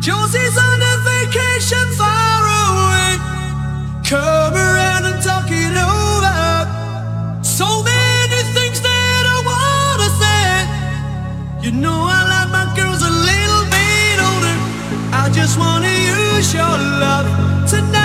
Josie's on a vacation far away. Come around and talk it over. So many things that I wanna say. You know I like my girls a little bit older. I just wanna use your love tonight.